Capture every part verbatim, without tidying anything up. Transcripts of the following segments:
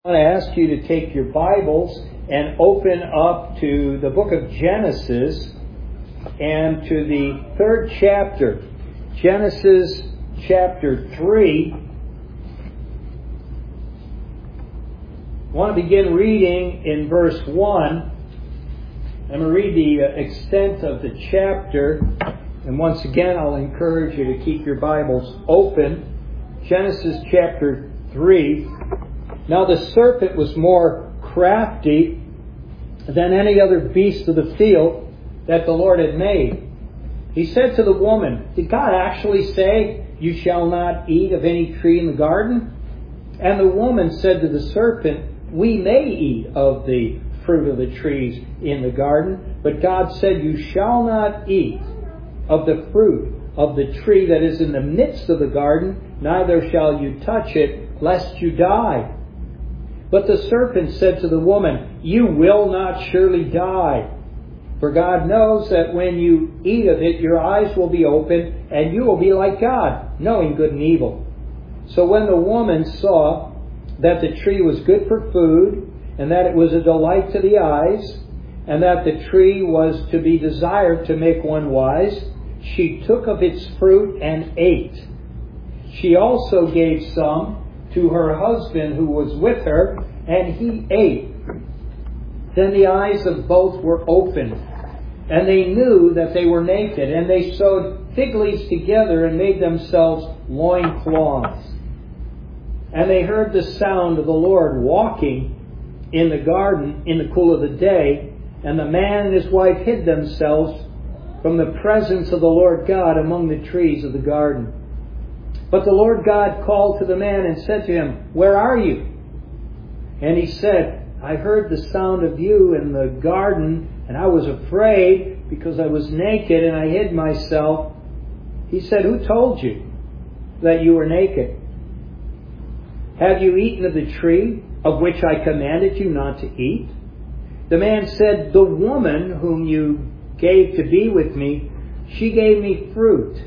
I want to ask you to take your Bibles and open up to the book of Genesis and to the third chapter. Genesis chapter three. I want to begin reading in verse one. I'm going to read the extent of the chapter. And once again, I'll encourage you to keep your Bibles open. Genesis chapter three. Now the serpent was more crafty than any other beast of the field that the Lord had made. He said to the woman, "Did God actually say, 'You shall not eat of any tree in the garden'?" And the woman said to the serpent, "We may eat of the fruit of the trees in the garden, but God said, 'You shall not eat of the fruit of the tree that is in the midst of the garden, neither shall you touch it, lest you die.' But the serpent said to the woman, 'You will not surely die. For God knows that when you eat of it, your eyes will be opened, and you will be like God, knowing good and evil.' So when the woman saw that the tree was good for food, and that it was a delight to the eyes, and that the tree was to be desired to make one wise, she took of its fruit and ate. She also gave some to her husband who was with her, and he ate. Then the eyes of both were opened, and they knew that they were naked, and they sewed fig leaves together and made themselves loincloths. And they heard the sound of the Lord walking in the garden in the cool of the day, and the man and his wife hid themselves from the presence of the Lord God among the trees of the garden. But the Lord God called to the man and said to him, 'Where are you?' And he said, 'I heard the sound of you in the garden, and I was afraid because I was naked and I hid myself.' He said, 'Who told you that you were naked? Have you eaten of the tree of which I commanded you not to eat?' The man said, 'The woman whom you gave to be with me, she gave me fruit.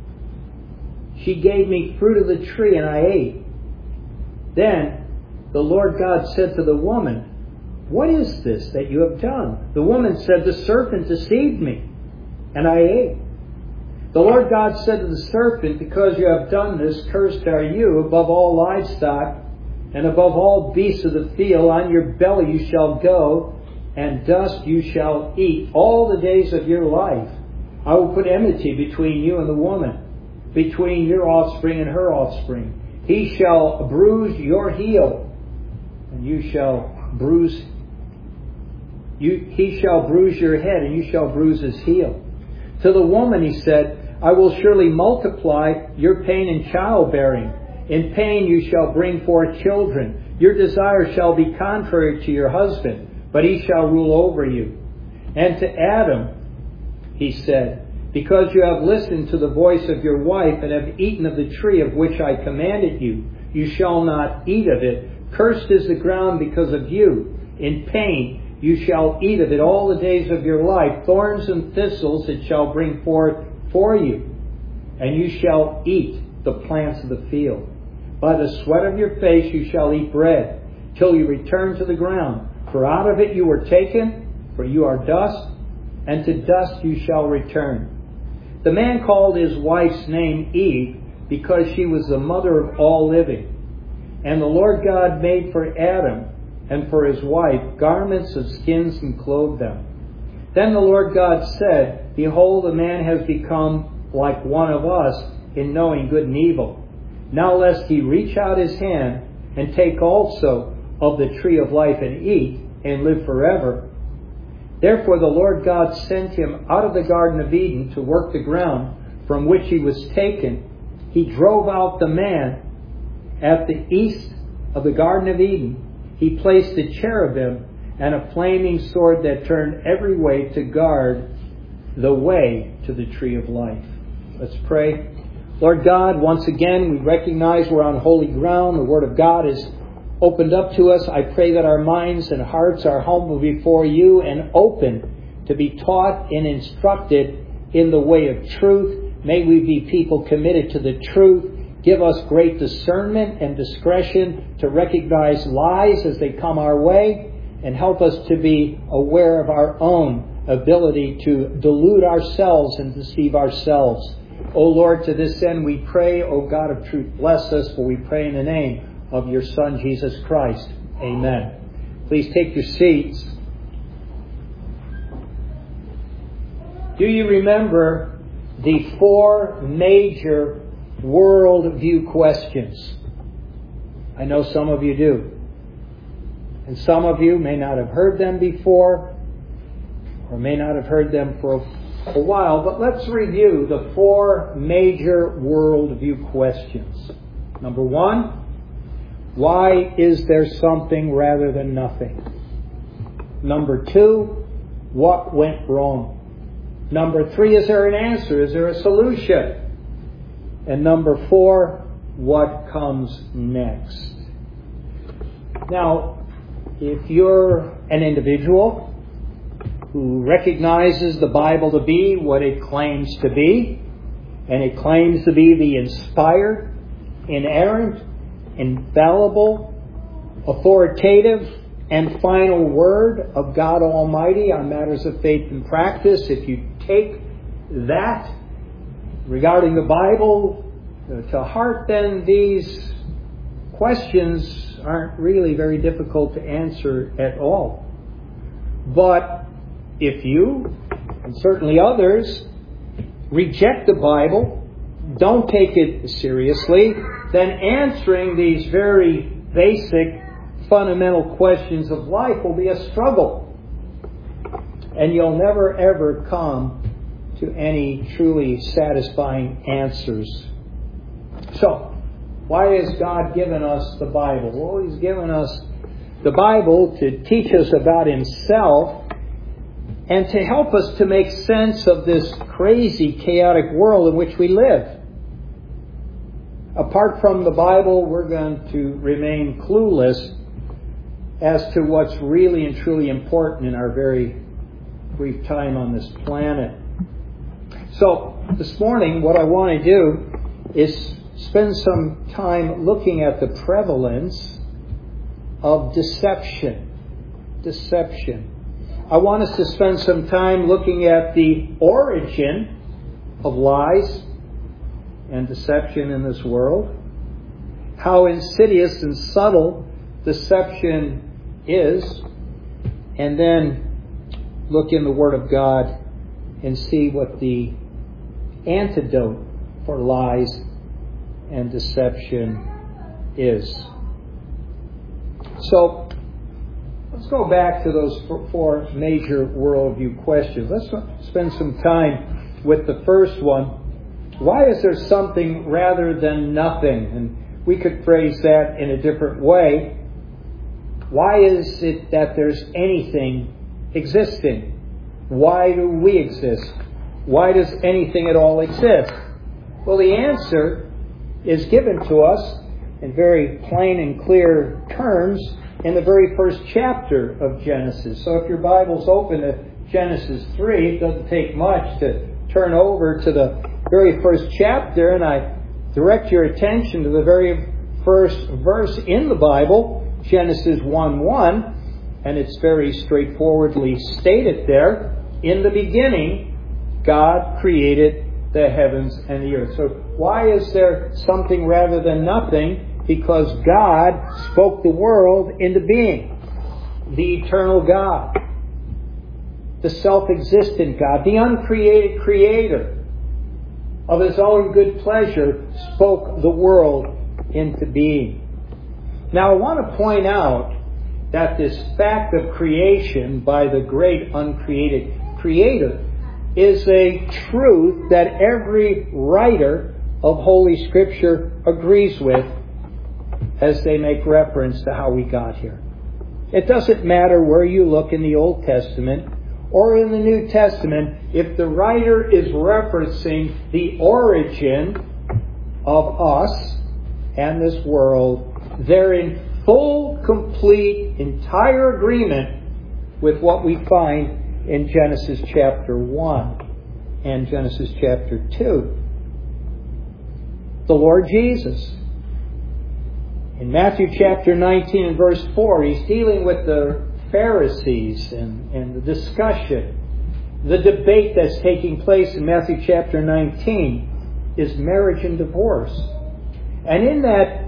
She gave me fruit of the tree, and I ate.' Then the Lord God said to the woman, 'What is this that you have done?' The woman said, 'The serpent deceived me, and I ate.' The Lord God said to the serpent, 'Because you have done this, cursed are you above all livestock, and above all beasts of the field. On your belly you shall go, and dust you shall eat all the days of your life. I will put enmity between you and the woman, between your offspring and her offspring. He shall bruise your heel, and you shall bruise you he shall bruise your head, and you shall bruise his heel.' To the woman he said, 'I will surely multiply your pain in childbearing. In pain you shall bring forth children. Your desire shall be contrary to your husband, but he shall rule over you.' And to Adam he said, 'Because you have listened to the voice of your wife and have eaten of the tree of which I commanded you, you shall not eat of it. Cursed is the ground because of you. In pain you shall eat of it all the days of your life. Thorns and thistles it shall bring forth for you, and you shall eat the plants of the field. By the sweat of your face you shall eat bread, till you return to the ground. For out of it you were taken, for you are dust, and to dust you shall return.' The man called his wife's name Eve, because she was the mother of all living. And the Lord God made for Adam and for his wife garments of skins and clothed them. Then the Lord God said, 'Behold, the man has become like one of us in knowing good and evil. Now lest he reach out his hand and take also of the tree of life and eat and live forever.' Therefore the Lord God sent him out of the Garden of Eden to work the ground from which he was taken. He drove out the man at the east of the Garden of Eden. He placed a cherubim and a flaming sword that turned every way to guard the way to the tree of life." Let's pray. Lord God, once again we recognize we're on holy ground. The Word of God is opened up to us. I pray that our minds and hearts are humble before you and open to be taught and instructed in the way of truth. May we be people committed to the truth, Give us great discernment and discretion to recognize lies as they come our way, and help us to be aware of our own ability to delude ourselves and deceive ourselves. O Lord, to this end we pray, O God of truth, bless us, for we pray in the name of your Son, Jesus Christ. Amen. Please take your seats. Do you remember the four major worldview questions? I know some of you do. And some of you may not have heard them before, or may not have heard them for a while, but let's review the four major worldview questions. Number one, why is there something rather than nothing? Number two, what went wrong? Number three, is there an answer? Is there a solution? And number four, what comes next? Now, if you're an individual who recognizes the Bible to be what it claims to be, and it claims to be the inspired, inerrant, infallible, authoritative, and final word of God Almighty on matters of faith and practice, if you take that regarding the Bible to heart, then these questions aren't really very difficult to answer at all. But if you, and certainly others, reject the Bible, don't take it seriously, then answering these very basic, fundamental questions of life will be a struggle. And you'll never ever come to any truly satisfying answers. So, why has God given us the Bible? Well, He's given us the Bible to teach us about Himself and to help us to make sense of this crazy, chaotic world in which we live. Apart from the Bible, we're going to remain clueless as to what's really and truly important in our very brief time on this planet. So, this morning, what I want to do is spend some time looking at the prevalence of deception. Deception. I want us to spend some time looking at the origin of lies and deception in this world, how insidious and subtle deception is, and then look in the Word of God and see what the antidote for lies and deception is. So, let's go back to those four major worldview questions. Let's spend some time with the first one. Why is there something rather than nothing? And we could phrase that in a different way. Why is it that there's anything existing? Why do we exist? Why does anything at all exist? Well, the answer is given to us in very plain and clear terms in the very first chapter of Genesis. So if your Bible's open to Genesis three, it doesn't take much to turn over to the very first chapter, and I direct your attention to the very first verse in the Bible, Genesis one one, and it's very straightforwardly stated there, in the beginning, God created the heavens and the earth. So why is there something rather than nothing? Because God spoke the world into being. The eternal God, the self-existent God, the uncreated Creator, of His own good pleasure, spoke the world into being. Now I want to point out that this fact of creation by the great uncreated Creator is a truth that every writer of Holy Scripture agrees with as they make reference to how we got here. It doesn't matter where you look in the Old Testament or in the New Testament, if the writer is referencing the origin of us and this world, they're in full, complete, entire agreement with what we find in Genesis chapter one and Genesis chapter two. the Lord Jesus. In Matthew chapter nineteen and verse four, he's dealing with the Pharisees and, and the discussion. The debate that's taking place in Matthew chapter nineteen is marriage and divorce. And in that,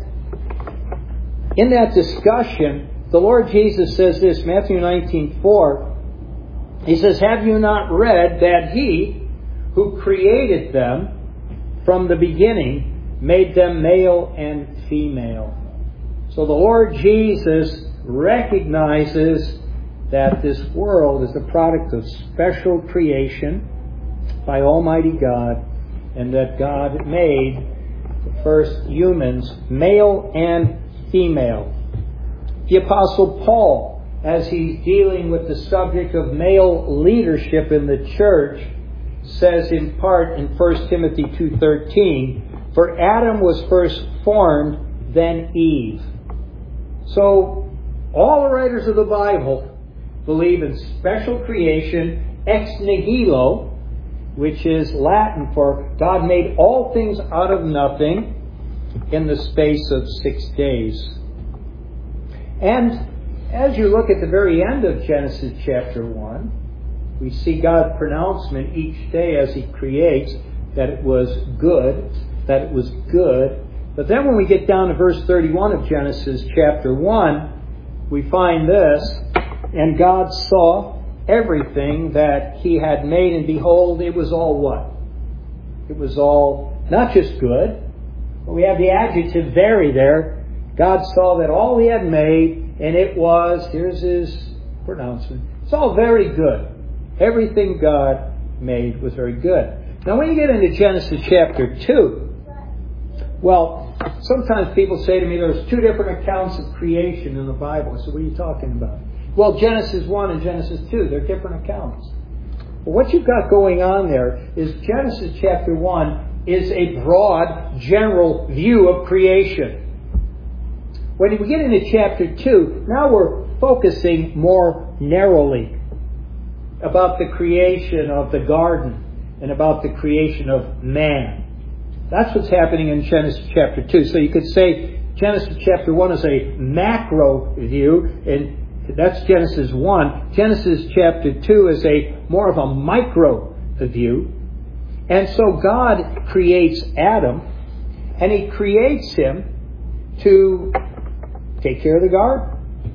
in that discussion, the Lord Jesus says this, Matthew nineteen four, He says, "Have you not read that He who created them from the beginning made them male and female?" So the Lord Jesus recognizes that this world is the product of special creation by Almighty God, and that God made the first humans male and female. The Apostle Paul, as he's dealing with the subject of male leadership in the church, says in part in First Timothy two thirteen, "For Adam was first formed, then Eve." So, all the writers of the Bible believe in special creation, ex nihilo, which is Latin for God made all things out of nothing in the space of six days. And as you look at the very end of Genesis chapter one, we see God's pronouncement each day as He creates that it was good, that it was good. But then when we get down to verse thirty-one of Genesis chapter one, we find this, "And God saw everything that He had made, and behold, it was all" what? It was all not just good, but we have the adjective "very" there. God saw that all He had made, and it was, here's His pronouncement, it's all very good. Everything God made was very good. Now when you get into Genesis chapter two, well, sometimes people say to me, there's two different accounts of creation in the Bible. I said, what are you talking about? Well, Genesis one and Genesis two, they're different accounts. But what you've got going on there is Genesis chapter one is a broad, general view of creation. When we get into chapter two, now we're focusing more narrowly about the creation of the garden and about the creation of man. That's what's happening in Genesis chapter two. So you could say Genesis chapter one is a macro view, and that's Genesis one. Genesis chapter two is a more of a micro view. And so God creates Adam, and He creates him to take care of the garden.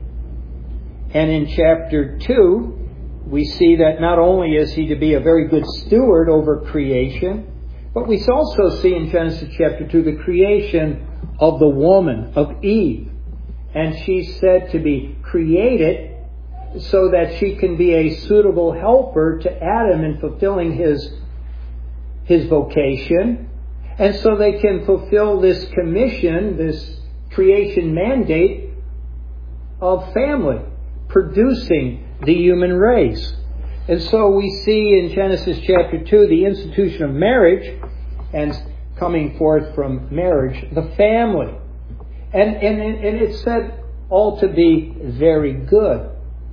And in chapter two, we see that not only is he to be a very good steward over creation, but we also see in Genesis chapter two the creation of the woman, of Eve. And she's said to be created so that she can be a suitable helper to Adam in fulfilling his, his vocation. And so they can fulfill this commission, this creation mandate of family, producing the human race. And so we see in Genesis chapter two the institution of marriage, and coming forth from marriage, the family. And, and, and it's said all to be very good.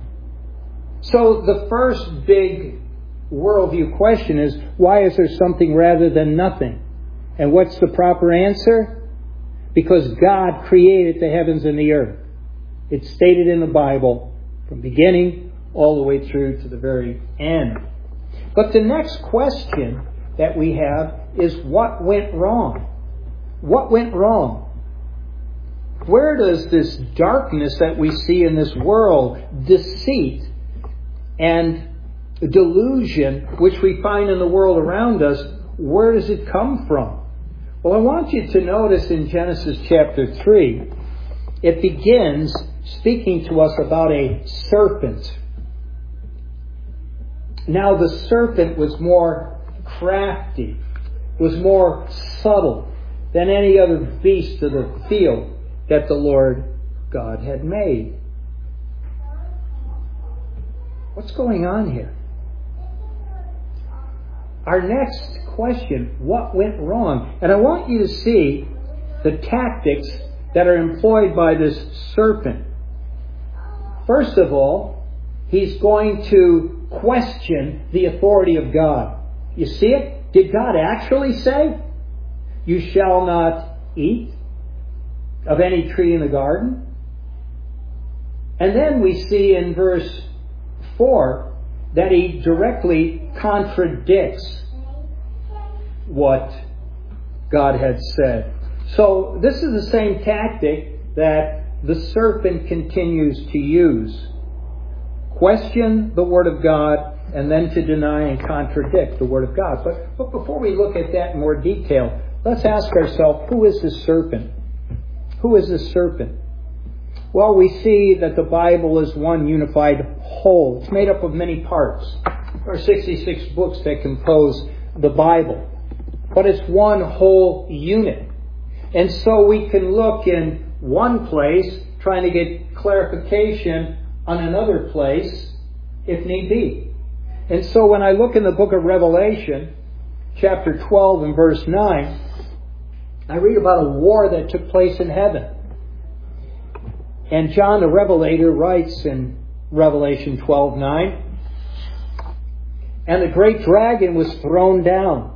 So the first big worldview question is, why is there something rather than nothing? And what's the proper answer? Because God created the heavens and the earth. It's stated in the Bible from beginning all the way through to the very end. But the next question that we have is, what went wrong? What went wrong? Where does this darkness that we see in this world, deceit and delusion, which we find in the world around us, where does it come from? Well, I want you to notice in Genesis chapter three, it begins speaking to us about a serpent. Now the serpent was more crafty, was more subtle than any other beast of the field that the Lord God had made. What's going on here? Our next question, what went wrong? And I want you to see the tactics that are employed by this serpent. First of all, he's going to question the authority of God. You see it? Did God actually say? you shall not eat of any tree in the garden? And then we see in verse four that he directly contradicts what God had said. So this is the same tactic that the serpent continues to use. Question the Word of God and then to deny and contradict the Word of God. But, but before we look at that in more detail, let's ask ourselves, who is the serpent? Who is the serpent? Well, we see that the Bible is one unified whole. It's made up of many parts. There are sixty-six books that compose the Bible. But it's one whole unit. And so we can look in one place, trying to get clarification on another place, if need be. And so when I look in the book of Revelation, chapter twelve and verse nine, I read about a war that took place in heaven. And John the Revelator writes in Revelation twelve nine, and the great dragon was thrown down,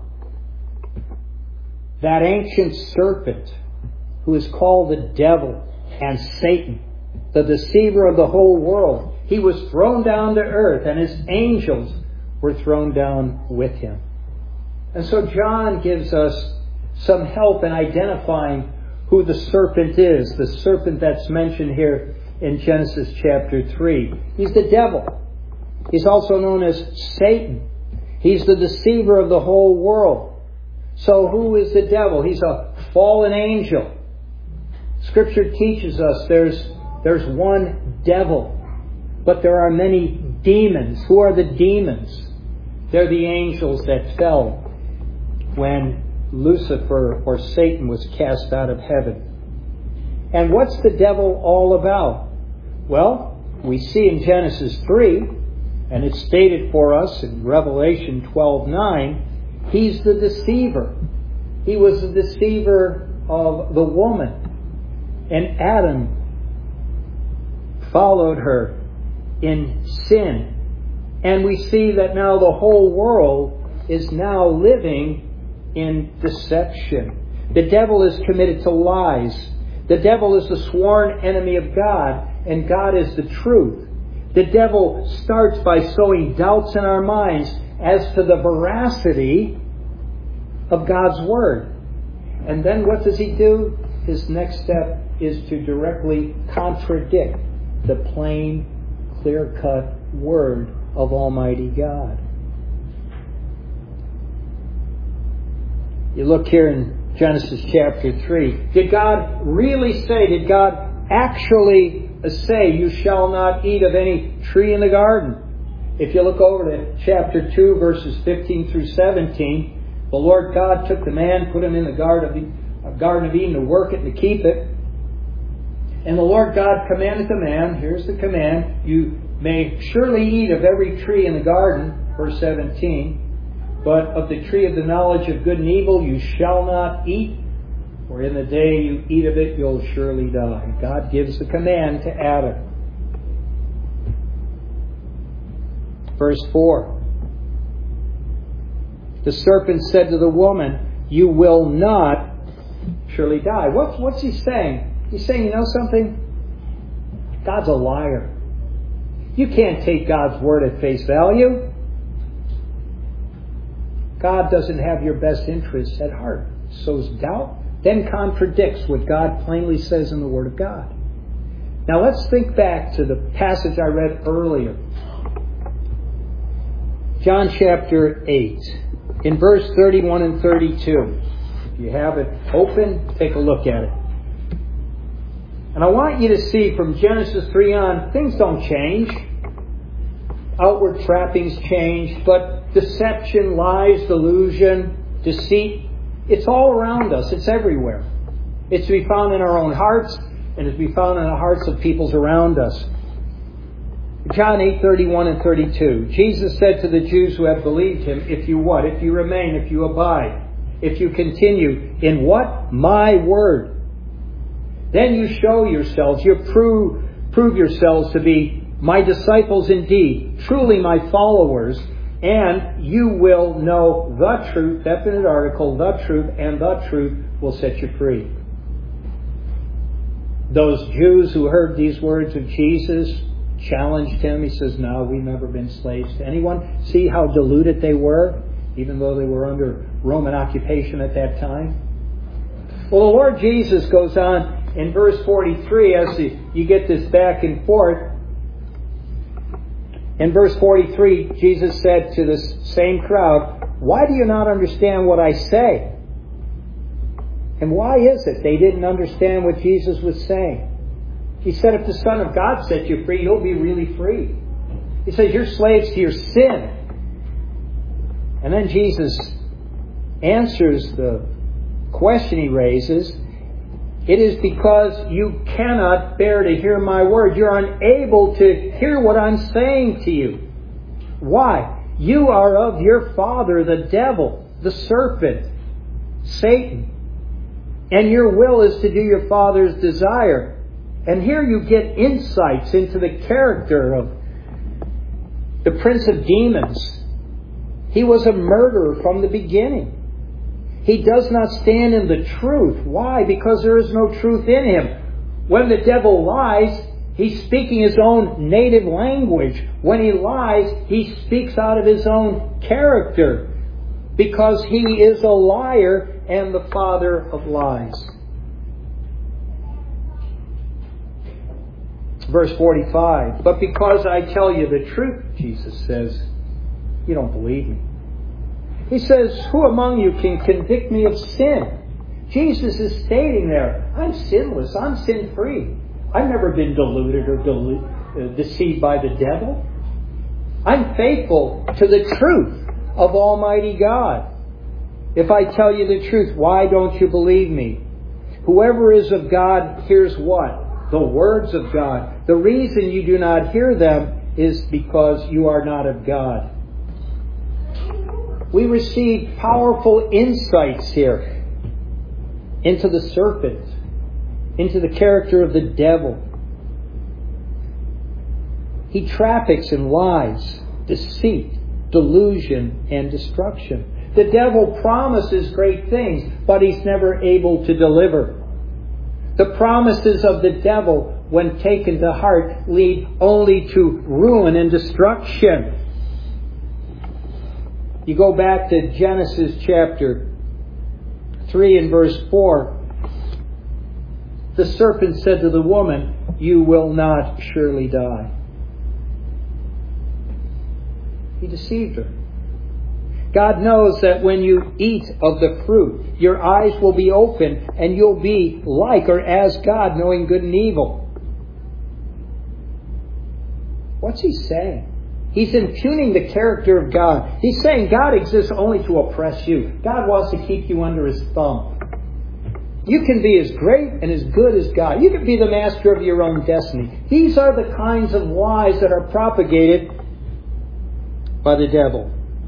that ancient serpent who is called the devil and Satan, the deceiver of the whole world. He was thrown down to earth, and his angels were thrown down with him. And so John gives us some help in identifying who the serpent is, the serpent that's mentioned here in Genesis chapter three. He's the devil. He's also known as Satan. He's the deceiver of the whole world. So who is the devil? He's a fallen angel. Scripture teaches us there's, there's one devil, but there are many demons. Who are the demons? They're the angels that fell when Lucifer or Satan was cast out of heaven. And what's the devil all about? Well, we see in Genesis three, and it's stated for us in Revelation twelve nine, he's the deceiver. He was the deceiver of the woman. And Adam followed her in sin. And we see that now the whole world is now living in deception. The devil is committed to lies. The devil is the sworn enemy of God, and God is the truth. The devil starts by sowing doubts in our minds as to the veracity of God's Word. And then what does he do? His next step is to directly contradict the plain, clear-cut Word of Almighty God. You look here in Genesis chapter three. Did God really say, did God actually say, you shall not eat of any tree in the garden? If you look over to chapter two, verses fifteen through seventeen, the Lord God took the man, put him in the Garden of Eden, Garden of Eden to work it and to keep it. And the Lord God commanded the man, here's the command, you may surely eat of every tree in the garden, verse seventeen, but of the tree of the knowledge of good and evil you shall not eat, for in the day you eat of it you'll surely die. God gives the command to Adam. Verse four. The serpent said to the woman, you will not surely die. What's, what's he saying? He's saying, you know something? God's a liar. You can't take God's word at face value. God doesn't have your best interests at heart. Sows doubt, then contradicts what God plainly says in the Word of God. Now let's think back to the passage I read earlier. John chapter eight, in verse thirty-one and thirty-two. If you have it open, take a look at it. And I want you to see from Genesis three on, things don't change. Outward trappings change, but deception, lies, delusion, deceit, it's all around us. It's everywhere. It's to be found in our own hearts, and it's to be found in the hearts of peoples around us. John eight, thirty-one and thirty-two. Jesus said to the Jews who have believed him, if you what? If you remain, if you abide, if you continue in what? My word. Then you show yourselves, you prove, prove yourselves to be my disciples indeed, truly my followers, And you will know the truth, definite article, the truth, and the truth will set you free. Those Jews who heard these words of Jesus challenged him. He says, no, we've never been slaves to anyone. See how deluded they were, even though they were under Roman occupation at that time? Well, the Lord Jesus goes on in verse forty-three, as you get this back and forth. In verse forty-three, Jesus said to this same crowd, why do you not understand what I say? And why is it they didn't understand what Jesus was saying? He said, if the Son of God sets you free, you'll be really free. He says, you're slaves to your sin. And then Jesus answers the question he raises. It is because you cannot bear to hear my word. You're unable to hear what I'm saying to you. Why? You are of your father, the devil, the serpent, Satan. And your will is to do your father's desire. And here you get insights into the character of the prince of demons. He was a murderer from the beginning. He does not stand in the truth. Why? Because there is no truth in him. When the devil lies, he's speaking his own native language. When he lies, he speaks out of his own character. Because he is a liar and the father of lies. Verse forty-five, but because I tell you the truth, Jesus says, you don't believe me. He says, who among you can convict me of sin? Jesus is stating there, I'm sinless, I'm sin-free. I've never been deluded or delu- uh, deceived by the devil. I'm faithful to the truth of Almighty God. If I tell you the truth, why don't you believe me? Whoever is of God hears what? The words of God. The reason you do not hear them is because you are not of God. We receive powerful insights here into the serpent, into the character of the devil. He traffics in lies, deceit, delusion, and destruction. The devil promises great things, but he's never able to deliver. The promises of the devil, when taken to heart, lead only to ruin and destruction. You go back to Genesis chapter three and verse four. The serpent said to the woman, you will not surely die. He deceived her. God knows that when you eat of the fruit, your eyes will be open and you'll be like or as God, knowing good and evil. What's he saying? He's impugning the character of God. He's saying God exists only to oppress you. God wants to keep you under his thumb. You can be as great and as good as God. You can be the master of your own destiny. These are the kinds of lies that are propagated by the devil.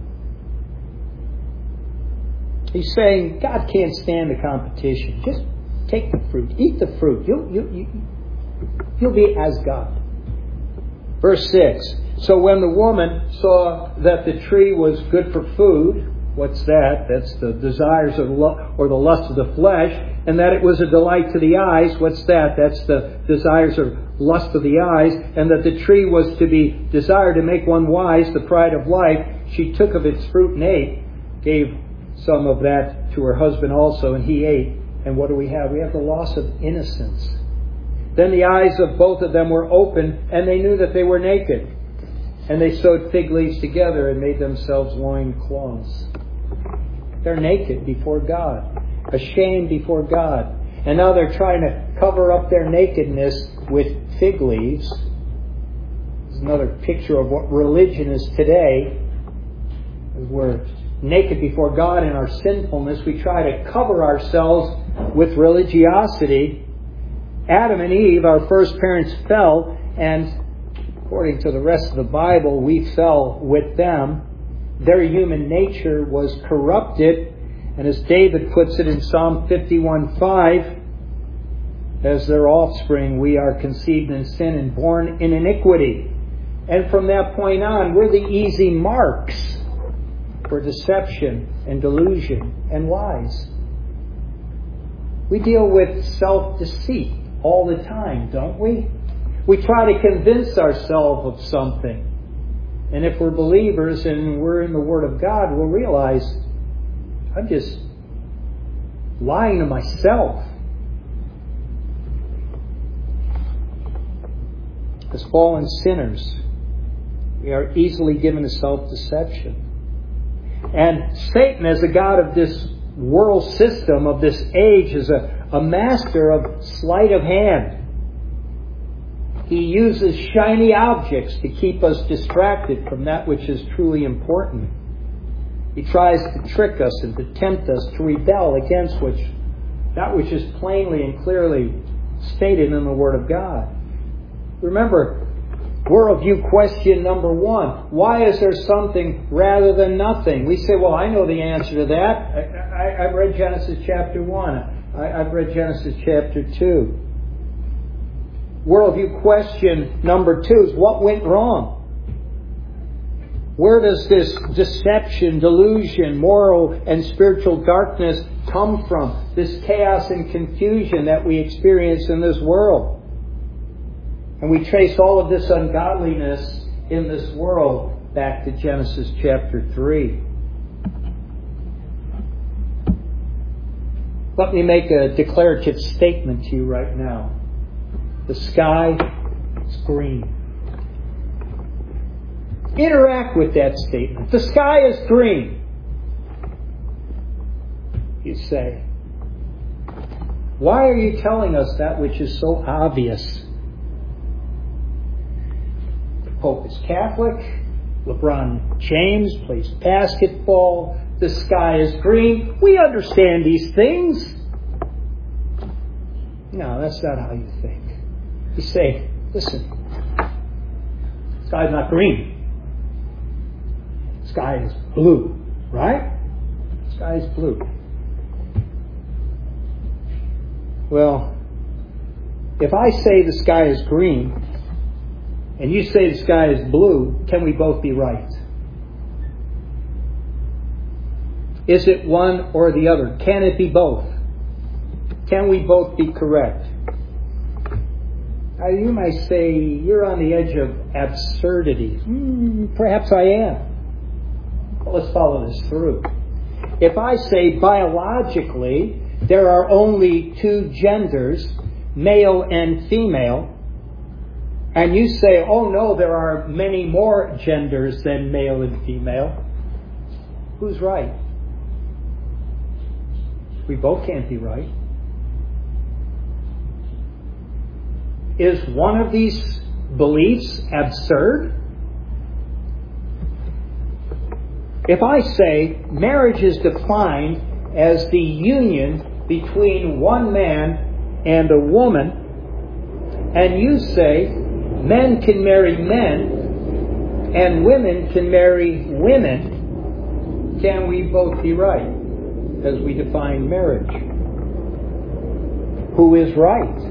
He's saying God can't stand the competition. Just take the fruit. Eat the fruit. You'll, you, you, you'll be as God. Verse six. So when the woman saw that the tree was good for food, what's that? That's the desires of lo- or the lust of the flesh. And that it was a delight to the eyes. What's that? That's the desires of lust of the eyes. And that the tree was to be desired to make one wise, the pride of life. She took of its fruit and ate. Gave some of that to her husband also, and he ate. And what do we have? We have the loss of innocence. Then the eyes of both of them were open, and they knew that they were naked. And they sewed fig leaves together and made themselves loincloths. They're naked before God, ashamed before God. And now they're trying to cover up their nakedness with fig leaves. This is another picture of what religion is today. We're naked before God in our sinfulness. We try to cover ourselves with religiosity. Adam and Eve, our first parents, fell, and according to the rest of the Bible, we fell with them. Their human nature was corrupted, and as David puts it in Psalm fifty-one five, as their offspring we are conceived in sin and born in iniquity. And from that point on, we're the easy marks for deception and delusion and lies. We deal with self-deceit all the time, don't we? We try to convince ourselves of something. And if we're believers and we're in the Word of God, we'll realize I'm just lying to myself. As fallen sinners, we are easily given to self-deception. And Satan, as a god of this world system, of this age, is a, a master of sleight of hand. He uses shiny objects to keep us distracted from that which is truly important. He tries to trick us and to tempt us to rebel against which that which is plainly and clearly stated in the Word of God. Remember, worldview question number one. Why is there something rather than nothing? We say, well, I know the answer to that. I, I, I've read Genesis chapter one. I, I've read Genesis chapter two. Worldview question number two is what went wrong? Where does this deception, delusion, moral and spiritual darkness come from? This chaos and confusion that we experience in this world. And we trace all of this ungodliness in this world back to Genesis chapter three. Let me make a declarative statement to you right now. The sky is green. Interact with that statement. The sky is green. You say, why are you telling us that which is so obvious? The Pope is Catholic. LeBron James plays basketball. The sky is green. We understand these things. No, that's not how you think. You say, listen, the sky's not green. The sky is blue, right? The sky is blue. Well, if I say the sky is green and you say the sky is blue, can we both be right? Is it one or the other? Can it be both? Can we both be correct? Now, you might say, you're on the edge of absurdity. Hmm, perhaps I am. Well, let's follow this through. If I say biologically there are only two genders, male and female, and you say, oh no, there are many more genders than male and female, who's right? We both can't be right. Is one of these beliefs absurd? If I say marriage is defined as the union between one man and a woman, and you say men can marry men and women can marry women, can we both be right as we define marriage? Who is right?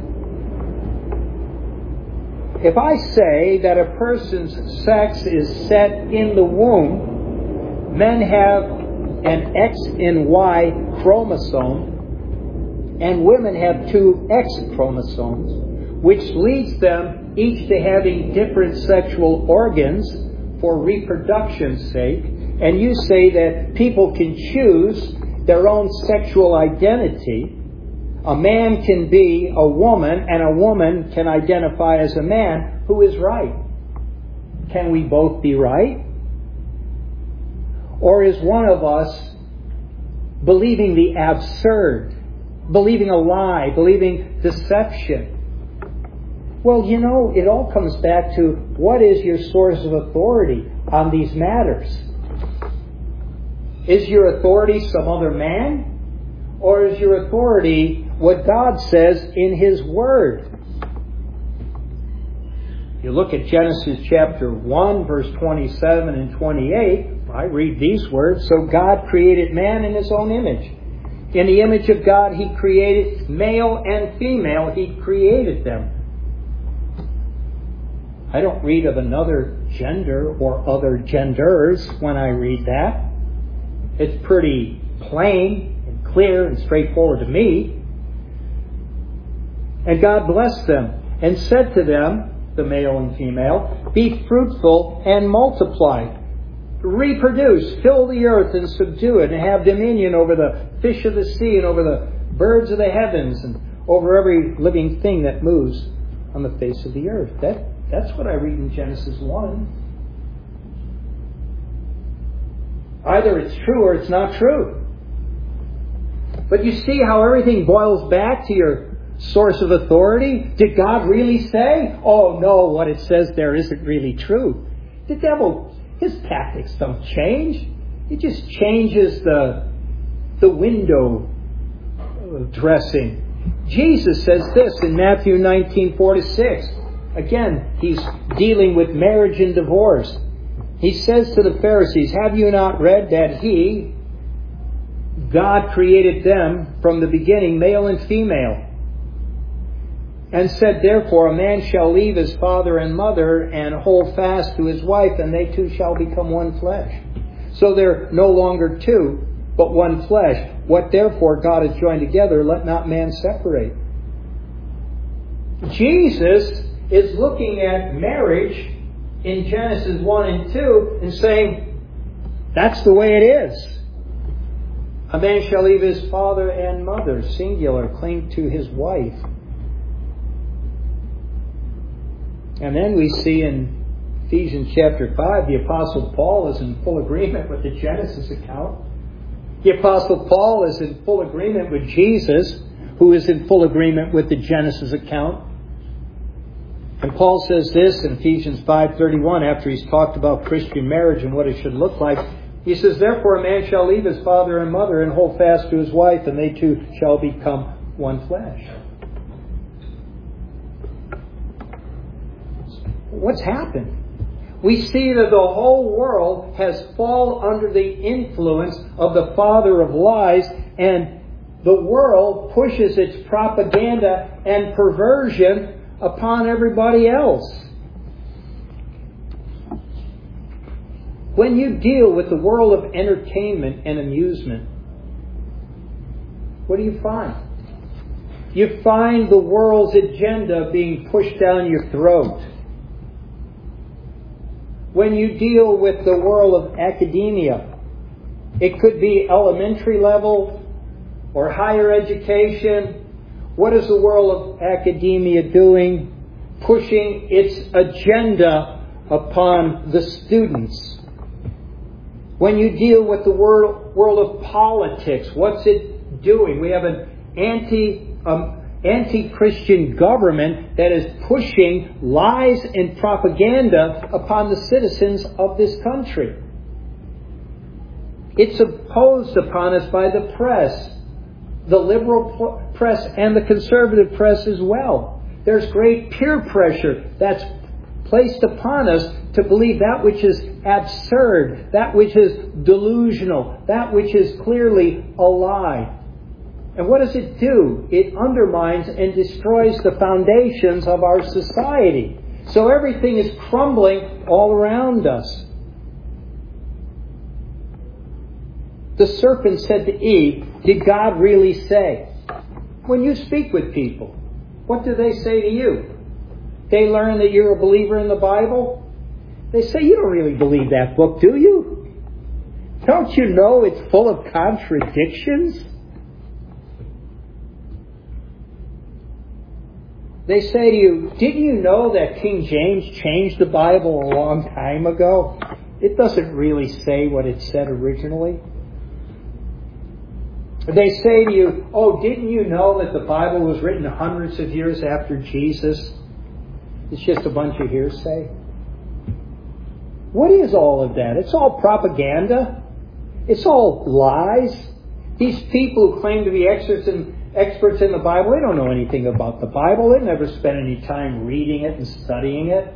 If I say that a person's sex is set in the womb, men have an X and Y chromosome, and women have two X chromosomes, which leads them each to having different sexual organs for reproduction's sake, and you say that people can choose their own sexual identity. A man can be a woman, and a woman can identify as a man. Who is right? Can we both be right? Or is one of us believing the absurd, believing a lie, believing deception? Well, you know, it all comes back to what is your source of authority on these matters? Is your authority some other man? Or is your authority what God says in His Word? You look at Genesis chapter one, verse twenty-seven and twenty-eight. I read these words. So God created man in His own image. In the image of God He created male and female. He created them. I don't read of another gender or other genders when I read that. It's pretty plain and clear and straightforward to me. And God blessed them and said to them, the male and female, be fruitful and multiply. Reproduce, fill the earth and subdue it, and have dominion over the fish of the sea and over the birds of the heavens and over every living thing that moves on the face of the earth. That, that's what I read in Genesis one. Either it's true or it's not true. But you see how everything boils back to your source of authority? Did God really say? Oh no, what it says there isn't really true. The devil, his tactics don't change. He just changes the, the window dressing. Jesus says this in Matthew nineteen forty-six. Again, he's dealing with marriage and divorce. He says to the Pharisees, have you not read that He, God, created them from the beginning, male and female? And said, therefore, a man shall leave his father and mother and hold fast to his wife, and they two shall become one flesh. So they're no longer two, but one flesh. What therefore God has joined together, let not man separate. Jesus is looking at marriage in Genesis one and two and saying, that's the way it is. A man shall leave his father and mother, singular, cling to his wife. And then we see in Ephesians chapter five, the Apostle Paul is in full agreement with the Genesis account. The Apostle Paul is in full agreement with Jesus, who is in full agreement with the Genesis account. And Paul says this in Ephesians five thirty-one, after he's talked about Christian marriage and what it should look like. He says, therefore a man shall leave his father and mother and hold fast to his wife, and they two shall become one flesh. What's happened? We see that the whole world has fallen under the influence of the father of lies, and the world pushes its propaganda and perversion upon everybody else. When you deal with the world of entertainment and amusement, what do you find? You find the world's agenda being pushed down your throat. When you deal with the world of academia, it could be elementary level or higher education. What is the world of academia doing? Pushing its agenda upon the students. When you deal with the world, world of politics, what's it doing? We have an anti, um, anti-Christian government that is pushing lies and propaganda upon the citizens of this country. It's imposed upon us by the press, the liberal press and the conservative press as well. There's great peer pressure that's placed upon us to believe that which is absurd, that which is delusional, that which is clearly a lie. And what does it do? It undermines and destroys the foundations of our society. So everything is crumbling all around us. The serpent said to Eve, did God really say? When you speak with people, what do they say to you? They learn that you're a believer in the Bible. They say, you don't really believe that book, do you? Don't you know it's full of contradictions? They say to you, didn't you know that King James changed the Bible a long time ago? It doesn't really say what it said originally. They say to you, oh, didn't you know that the Bible was written hundreds of years after Jesus? It's just a bunch of hearsay. What is all of that? It's all propaganda. It's all lies. These people who claim to be experts in, experts in the Bible, they don't know anything about the Bible. They've never spent any time reading it and studying it.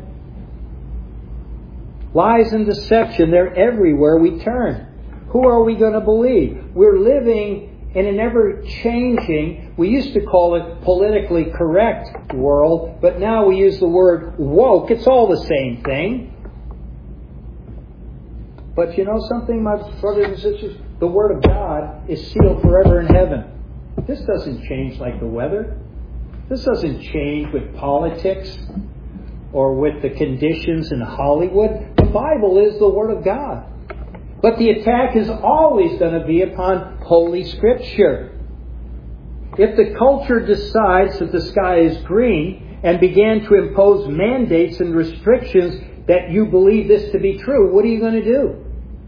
Lies and deception, they're everywhere we turn. Who are we going to believe? We're living in an ever-changing, we used to call it politically correct world, but now we use the word woke. It's all the same thing. But you know something, my brothers and sisters? the Word of God is sealed forever in heaven. This doesn't change like the weather. This doesn't change with politics or with the conditions in Hollywood. The Bible is the Word of God. But the attack is always going to be upon Holy Scripture. If the culture decides that the sky is green and began to impose mandates and restrictions that you believe this to be true, what are you going to do?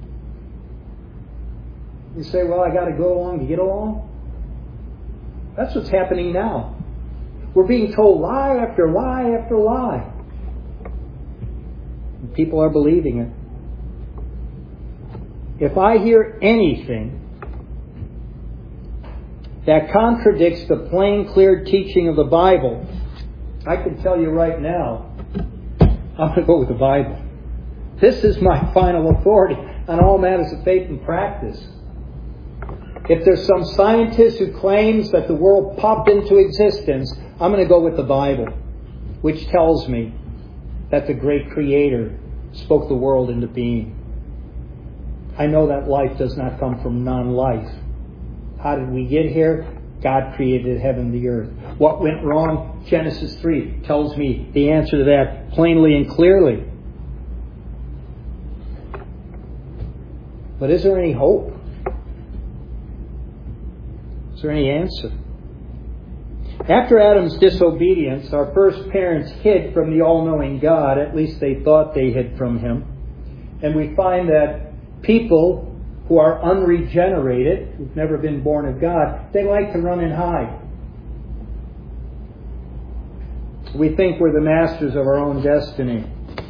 You say, well, I got to go along to get along? That's what's happening now. We're being told lie after lie after lie. And people are believing it. If I hear anything that contradicts the plain, clear teaching of the Bible, I can tell you right now, I'm going to go with the Bible. This is my final authority on all matters of faith and practice. If there's some scientist who claims that the world popped into existence, I'm going to go with the Bible, which tells me that the great Creator spoke the world into being. I know that life does not come from non-life. How did we get here? God created heaven and the earth. What went wrong? Genesis three tells me the answer to that plainly and clearly. But is there any hope? Is there any answer? After Adam's disobedience, our first parents hid from the all-knowing God. At least they thought they hid from Him. And we find that people who are unregenerated, who've never been born of God, they like to run and hide. We think we're the masters of our own destiny.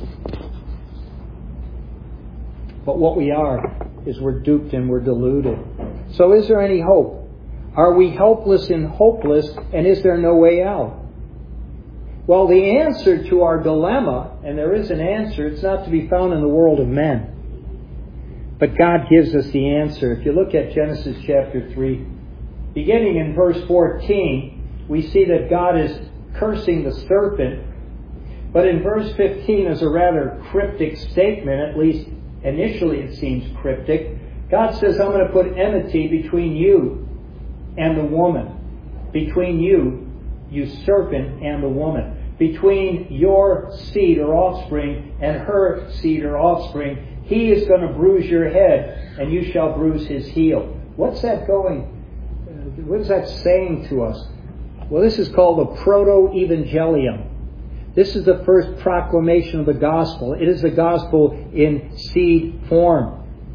But what we are is we're duped and we're deluded. So is there any hope? Are we helpless and hopeless, and is there no way out? Well, the answer to our dilemma, and there is an answer, it's not to be found in the world of men. But God gives us the answer. If you look at Genesis chapter three, beginning in verse fourteen, we see that God is cursing the serpent. But in verse fifteen is a rather cryptic statement, at least initially it seems cryptic. God says, I'm going to put enmity between you and the woman. Between you, you serpent, and the woman. Between your seed or offspring and her seed or offspring. He is going to bruise your head, and you shall bruise his heel. What's that going? What is that saying to us? Well, this is called the proto-evangelium. This is the first proclamation of the gospel. It is the gospel in seed form.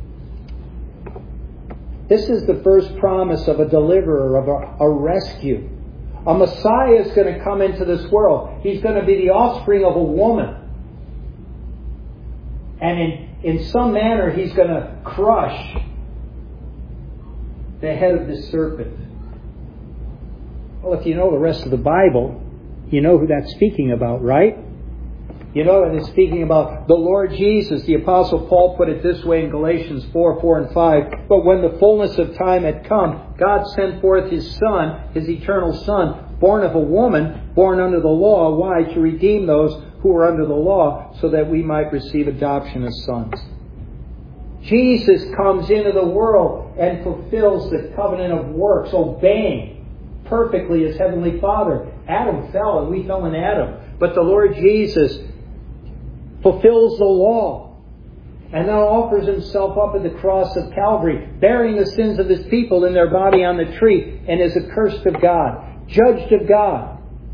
This is the first promise of a deliverer, of a, a rescue. A Messiah is going to come into this world. He's going to be the offspring of a woman. And in In some manner, He's going to crush the head of this serpent. Well, if you know the rest of the Bible, you know who that's speaking about, right? You know that it's speaking about the Lord Jesus. The Apostle Paul put it this way in Galatians four, four and five. But when the fullness of time had come, God sent forth His Son, His eternal Son, born of a woman, born under the law. Why? To redeem those who are under the law, so that we might receive adoption as sons. Jesus comes into the world and fulfills the covenant of works, obeying perfectly His Heavenly Father. Adam fell and we fell in Adam. But the Lord Jesus fulfills the law and now offers Himself up at the cross of Calvary, bearing the sins of His people in their body on the tree, and is accursed of God, judged of God.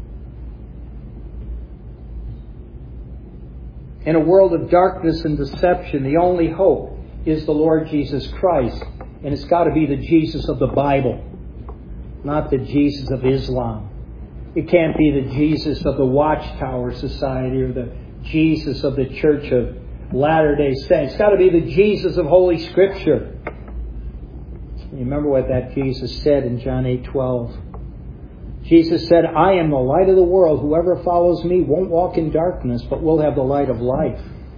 In a world of darkness and deception, the only hope is the Lord Jesus Christ. And it's got to be the Jesus of the Bible, not the Jesus of Islam. It can't be the Jesus of the Watchtower Society or the Jesus of the Church of Latter-day Saints. It's got to be the Jesus of Holy Scripture. You remember what that Jesus said in John eight twelve. Jesus said, I am the light of the world. Whoever follows me won't walk in darkness, but will have the light of life.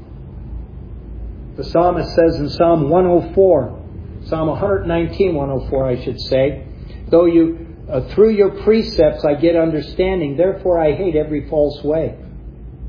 The psalmist says in Psalm one oh four, Psalm one nineteen, one oh four, I should say, though you, uh, through your precepts I get understanding, therefore I hate every false way.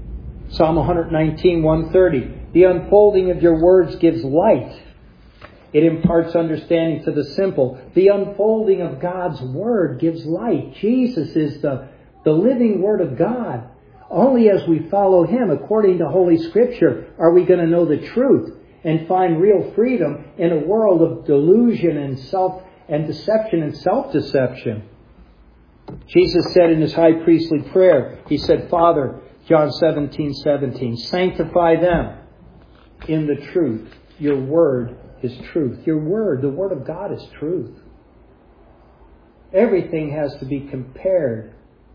Psalm one nineteen, one thirty, the unfolding of your words gives light. It imparts understanding to the simple. The unfolding of God's Word gives light. Jesus is the, the living Word of God. Only as we follow Him according to Holy Scripture are we going to know the truth and find real freedom in a world of delusion and self and deception and self-deception. Jesus said in His high priestly prayer, He said, Father, John seventeen seventeen, sanctify them in the truth. Your Word is truth. Your Word, the Word of God, is truth. Everything has to be compared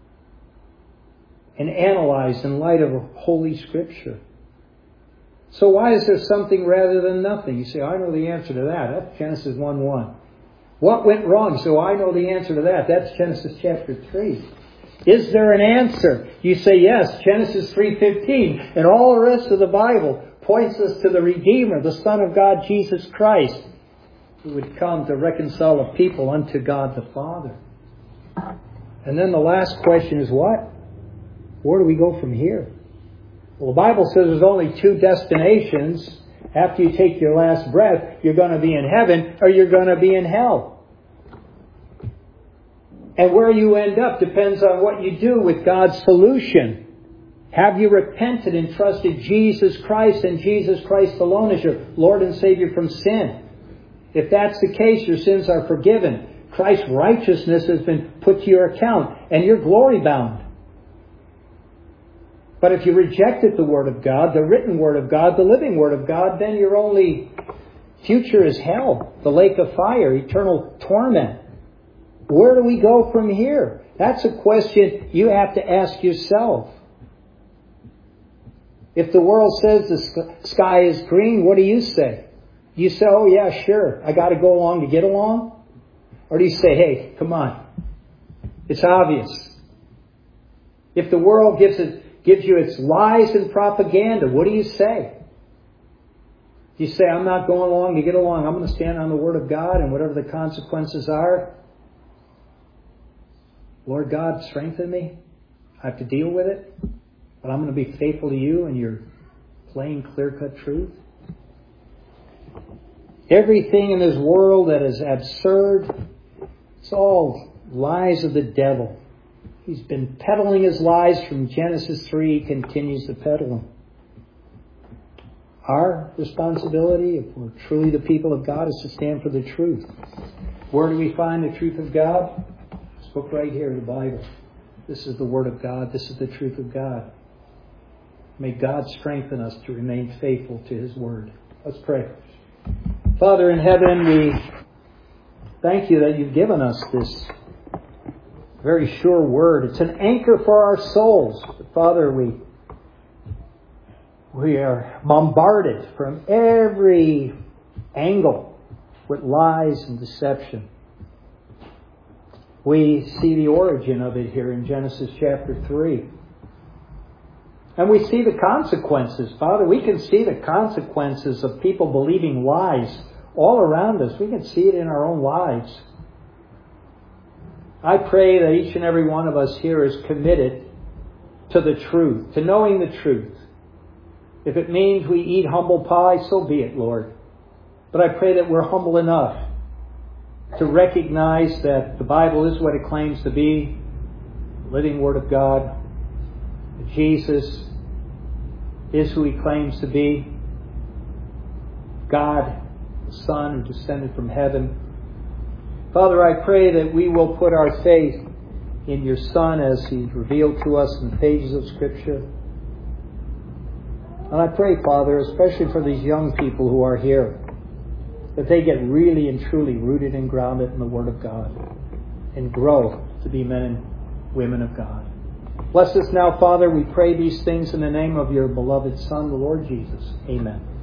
and analyzed in light of Holy Scripture. So why is there something rather than nothing? You say, I know the answer to that. That's Genesis one one. What went wrong? So I know the answer to that. That's Genesis chapter three. Is there an answer? You say, yes, Genesis three fifteen. And all the rest of the Bible points us to the Redeemer, the Son of God, Jesus Christ, who would come to reconcile a people unto God the Father. And then the last question is what? Where do we go from here? Well, the Bible says there's only two destinations. After you take your last breath, you're going to be in heaven or you're going to be in hell. And where you end up depends on what you do with God's solution. Have you repented and trusted Jesus Christ and Jesus Christ alone as your Lord and Savior from sin? If that's the case, your sins are forgiven. Christ's righteousness has been put to your account and you're glory bound. But if you rejected the Word of God, the written Word of God, the living Word of God, then your only future is hell, the lake of fire, eternal torment. Where do we go from here? That's a question you have to ask yourself. If the world says the sky is green, what do you say? Do you say, oh yeah, sure, I got to go along to get along? Or do you say, hey, come on, it's obvious. If the world gives it gives you its lies and propaganda, what do you say? Do you say, I'm not going along to get along. I'm going to stand on the Word of God and whatever the consequences are. Lord God, strengthen me. I have to deal with it. But I'm going to be faithful to you and your plain, clear-cut truth. Everything in this world that is absurd, it's all lies of the devil. He's been peddling his lies from Genesis three. He continues to peddle them. Our responsibility, if we're truly the people of God, is to stand for the truth. Where do we find the truth of God? This book right here, the Bible. This is the Word of God. This is the truth of God. May God strengthen us to remain faithful to His Word. Let's pray. Father in heaven, we thank you that you've given us this very sure Word. It's an anchor for our souls. But Father, we we are bombarded from every angle with lies and deception. We see the origin of it here in Genesis chapter three. And we see the consequences. Father, we can see the consequences of people believing lies all around us. We can see it in our own lives. I pray that each and every one of us here is committed to the truth, to knowing the truth. If it means we eat humble pie, so be it, Lord. But I pray that we're humble enough to recognize that the Bible is what it claims to be, the living Word of God. That Jesus is who He claims to be, God, the Son, who descended from heaven. Father, I pray that we will put our faith in your Son as He's revealed to us in the pages of Scripture. And I pray, Father, especially for these young people who are here, that they get really and truly rooted and grounded in the Word of God and grow to be men and women of God. Bless us now, Father. We pray these things in the name of your beloved Son, the Lord Jesus. Amen.